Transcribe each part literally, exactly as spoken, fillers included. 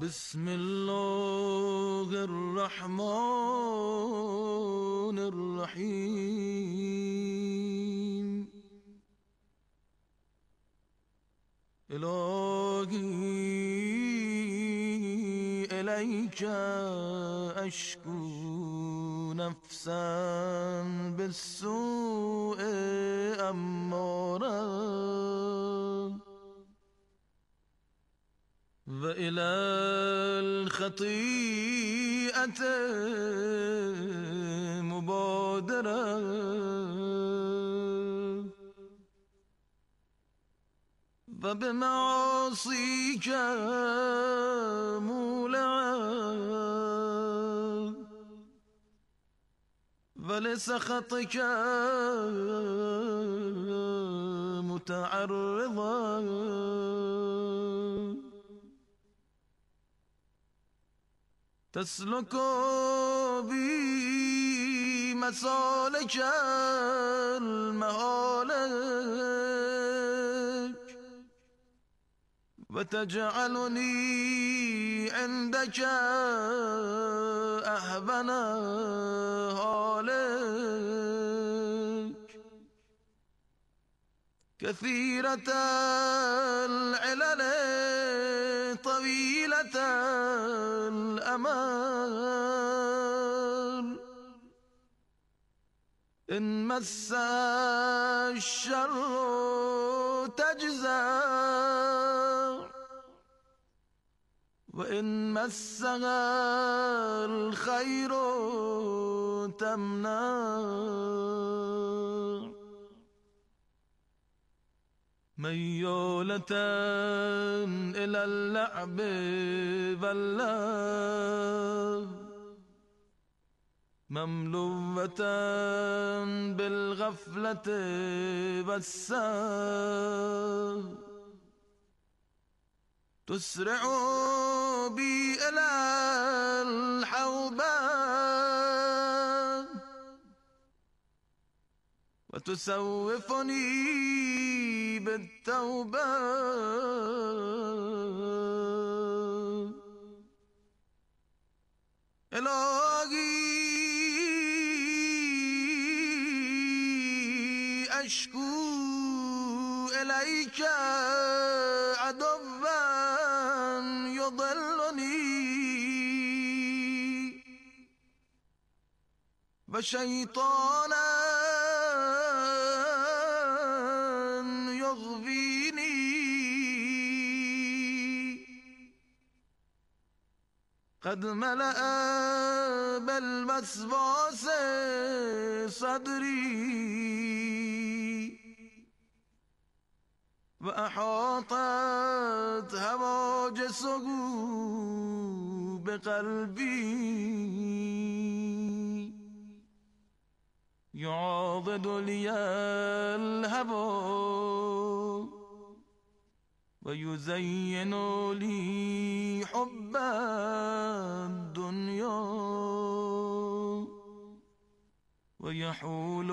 بسم الله الرحمن الرحیم. الهی الیک اشکو نفسا بالسوء امارا و الی الخطیئة مبادرا و بمعاصیک مولعا و لسخطک متعرضا تسلك بي مسالك المهالك وتجعلني عندك أهبن هالك كثيرة العلل طويلة الأمل إن مس الشر تجزع وإن مسها الخير تمنع ميولة إلى اللعب واللهو مملوة بالغفلة والسهو تسرع بي إلى الحوبة وتسوفني بالتوبة إلهي أشكو إليك عدوا يضلني وشيطانا يغويني قد ملأ بالوسواس صدري وأحاطت هواجسه بقلبي يعاضد لي الهوى ويزين لي حب الدنيا ويحول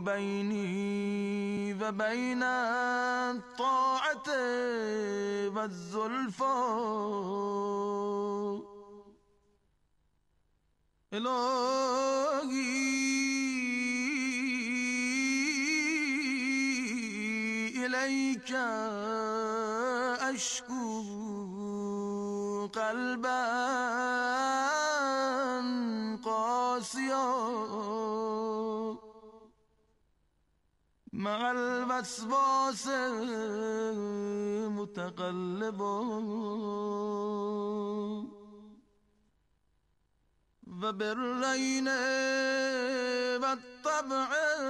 بيني وبين الطاعة والزلفى إلهي إليك أشكو قلبا قاسيا مع الوسواس متقلبا وبالرين والطبع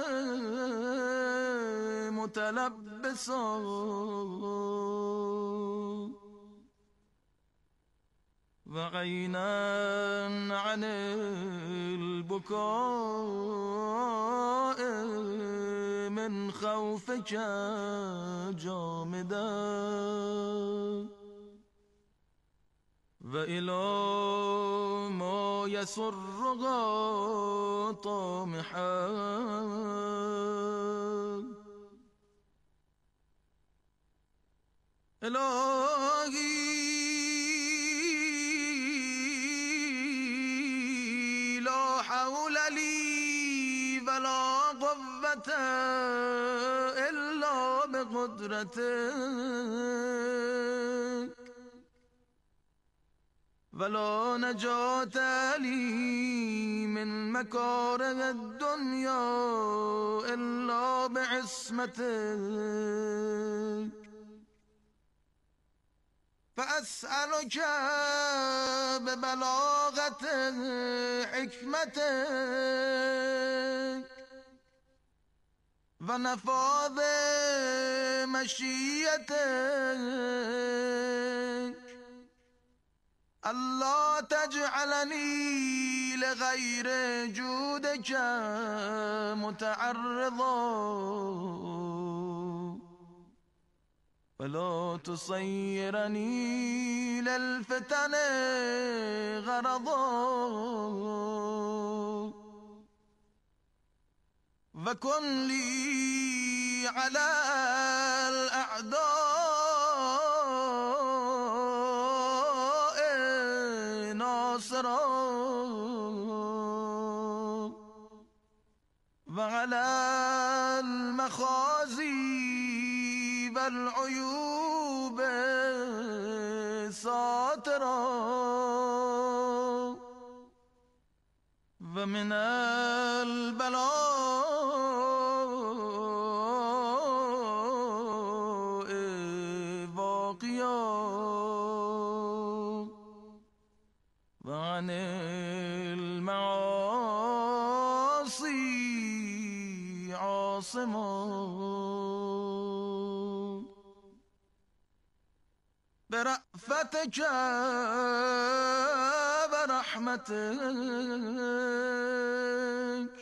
متلبسا وعينا عن البكاء من خوفك جامدا وإلى ما يسرها طامحا إلهي ولا قوة إلا بقدرتك ولا نجاة لي من مكاره الدنيا إلا بعصمتك فأسألك ببلاغة حكمتك ونفاذ مشيتك ألا تجعلني لغير جودك متعرضا ولا تصيرني للفتن غرضا وكن لي على الأعداء ناصرا وعلى المخازي والعيوب ساترا ومن البلاء واقيا وعن المعاصي عاصما برأفتك ورحمتك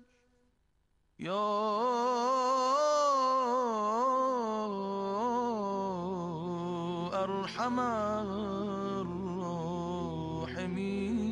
يا أرحم الراحمين.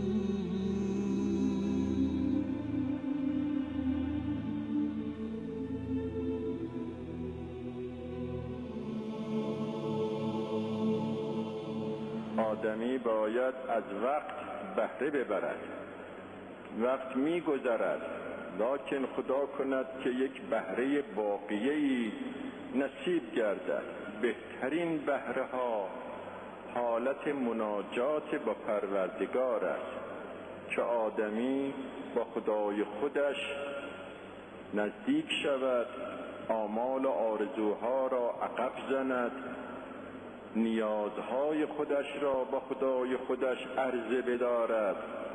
آدمی باید از وقت بهره ببرد. وقت می گذرد لکن خدا کند که یک بهره واقعی نصیب گردد. بهترین بهره ها حالت مناجات با پروردگار است که آدمی با خدای خودش نزدیک شود، آمال و آرزوها را عقب زند، نیازهای خودش را با خدای خودش عرضه بدارد،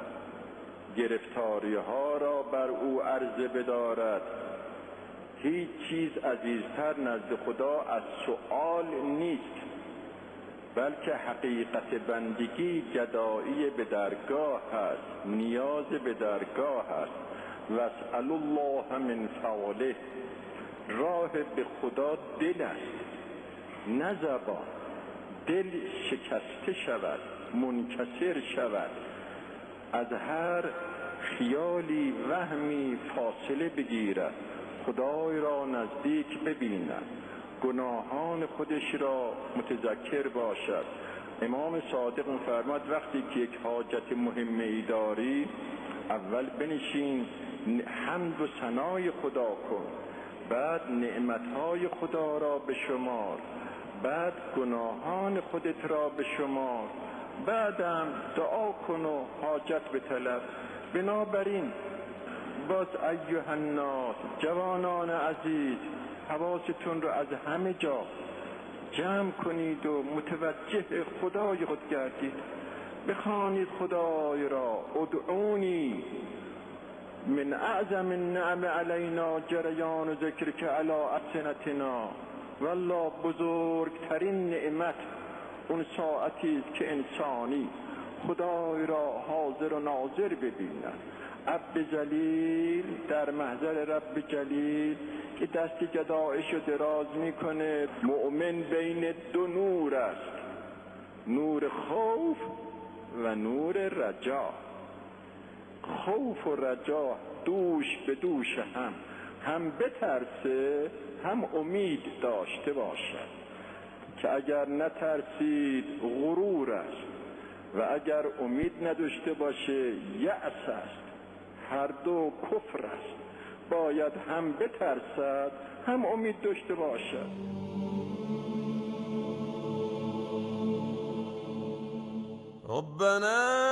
گرفتاریها را بر او عرضه بدارد. هیچ چیز عزیزتر نزد خدا از سؤال نیست، بلکه حقیقت بندگی گدایی به درگاه است، نیاز به درگاه است. واسأل الله من فضله. راه به خدا دل است نه زبان. دل شکسته شود، منکسر شود، از هر خیالی وهمی فاصله بگیرد، خدای را نزدیک ببیند، گناهان خودش را متذکر باشد. امام صادق می‌فرماید وقتی که یک حاجت مهمه ای داری، اول بنشین حمد و ثنای خدا کن، بعد نعمتهای خدا را بشمار، بعد گناهان خودت را بشمار، بعدم دعا کن و حاجت بطلب. بنابراین باز ایها الناس، جوانان عزیز، حواستون رو از همه جا جمع کنید و متوجه خدای خود گردید. بخوانید خدای را. ادعونی من اعظم النعم علینا جریان ذکرک علی السنتنا. والله بزرگترین نعمت اون ساعتی است که انسانی خدای را حاضر و ناظر ببیند. عبد جلیل در محضر رب جلیل که دست گدایش رو دراز میکنه. مؤمن بین دو نور است، نور خوف و نور رجا. خوف و رجا دوش به دوش هم هم بترسه هم امید داشته باشد که اگر نترسید غرور است و اگر امید نداشته باشه یأس است. هر دو کفر است. باید هم بترسد هم امید داشته باشد. ربنا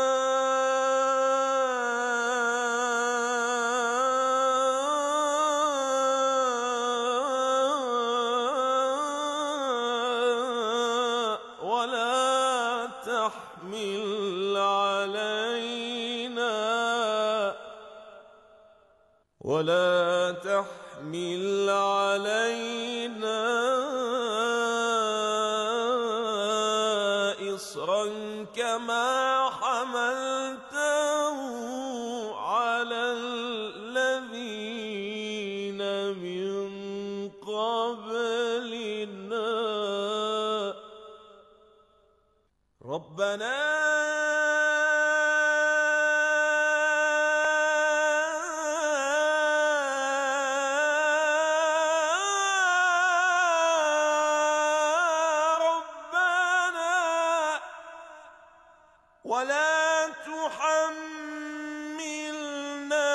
ولا تحمل علينا ولا تحمل علينا إصرا كما حملته على الذين من قبلنا ربنا ولا تحملنا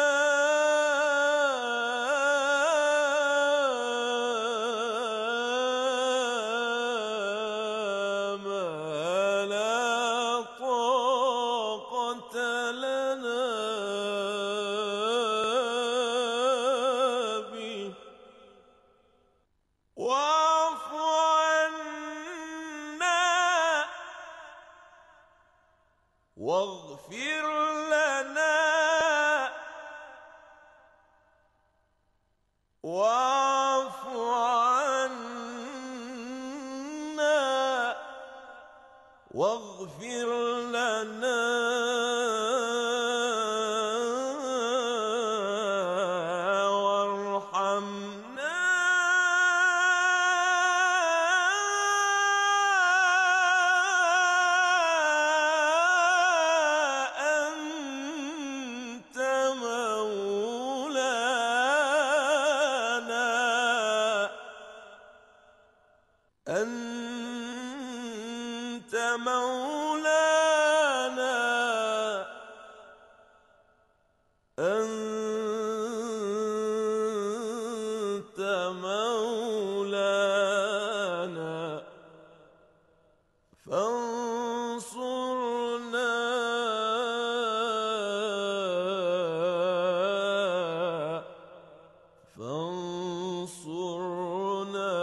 ما لا طاقة لنا به واعف عنا واغفر لنا واعف عنا واغفر لنا وارحمنا أنت مولانا أنت مولانا فانصرنا فانصرنا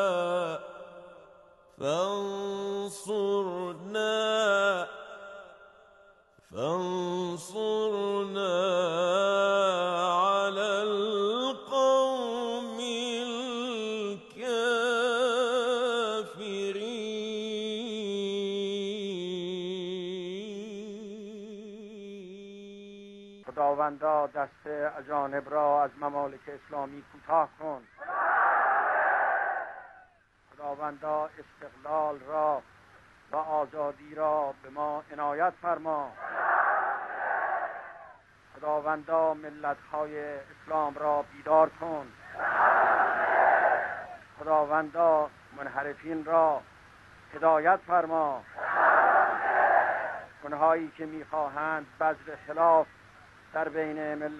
فانصرنا فانصرنا على القوم الكافرين. خداوندا دست اجانب را از ممالک اسلامی کوتاه کن. خداوندا استقلال را و آزادی را به ما عنایت فرما. خداوندا ملت‌های اسلام را بیدار کن. خداوندا منحرفین را هدایت فرما. اونهایی که می‌خواهند بذر خلاف در بین ملت